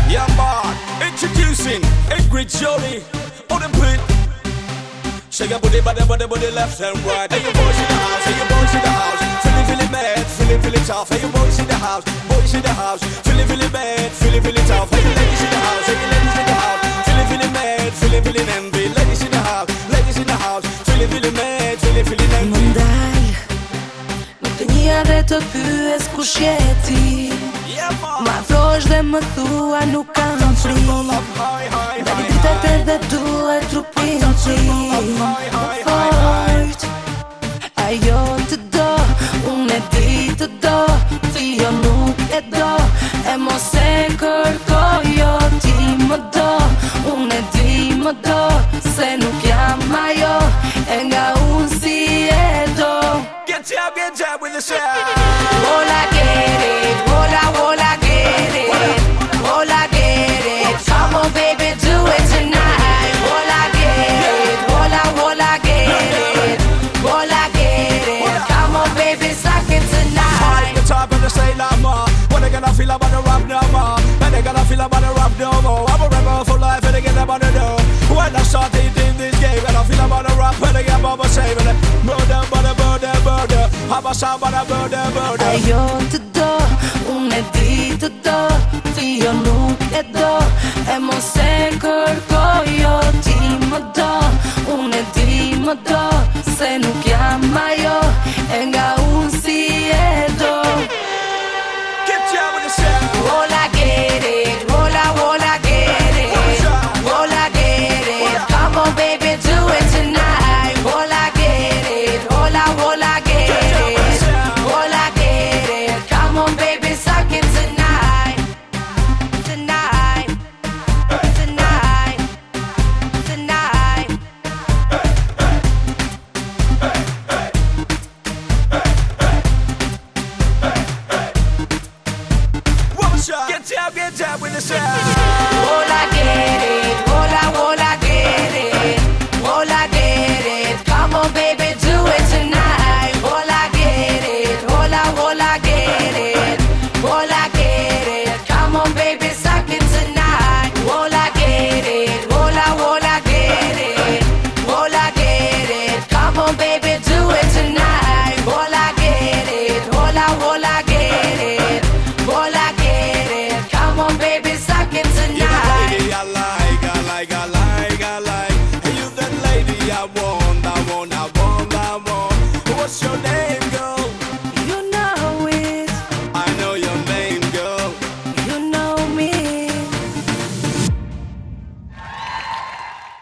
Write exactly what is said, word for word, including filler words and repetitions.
Yeah, man. Introducing Ingrid Jolie on the beat. Shake your booty, body, body, body, left and right. Hey, you boys in the house, hey, you boys in the house. Feeling, feeling mad, feeling, feeling tough. Hey, you boys in the house, boys in the house. Feeling, feeling mad, feeling, feeling tough. Hey, you ladies in the house, hey, you ladies in the house. Feeling, feeling mad, feeling, feeling envy. Ladies in the house, ladies in the house. Feeling, feeling mad, feeling, feeling envy. Mondaj, nuk të një dhe të pyes ku shjeti. Ma afrosh dhe më thua nuk kam fri. Dhe di dritet edhe duhet trupin ti. Fort, ajo të do, unë e di të do. Ti jo nuk e do, e mos e kërkoj. Jo ti më do, unë e di më do. Se nuk jam ajo, e nga unë si e do. Get down, get down with the sound. All I get it, all I, all I get it. All I get it, come on baby, do it tonight. All I get it, all I, all I get it. All I get it, come on baby, suck it tonight. The top of the say no more. What they gonna feel about the rap no more? When they gonna feel about the rap no more? I'm a rebel for life and they get about the door. When I started in this game, and I feel about the rap, when they get about my saving it. Murder, murder, murder, murder. How about sound about the murder, murder? Ajo të do, unë e di të do. Ti jo nuk e do, e mos e kërkoj. Jo ti më do, unë e di më do. Se nuk jam ajo, e nga unë si e do. Get down with the sound. All I get it, all I, all I get it. All I get it, come on baby, do it tonight. All I get it, all I, all I get it. All I get it, come on baby, suck it tonight. Tonight, tonight, tonight. One shot. Get down, get down with the sound.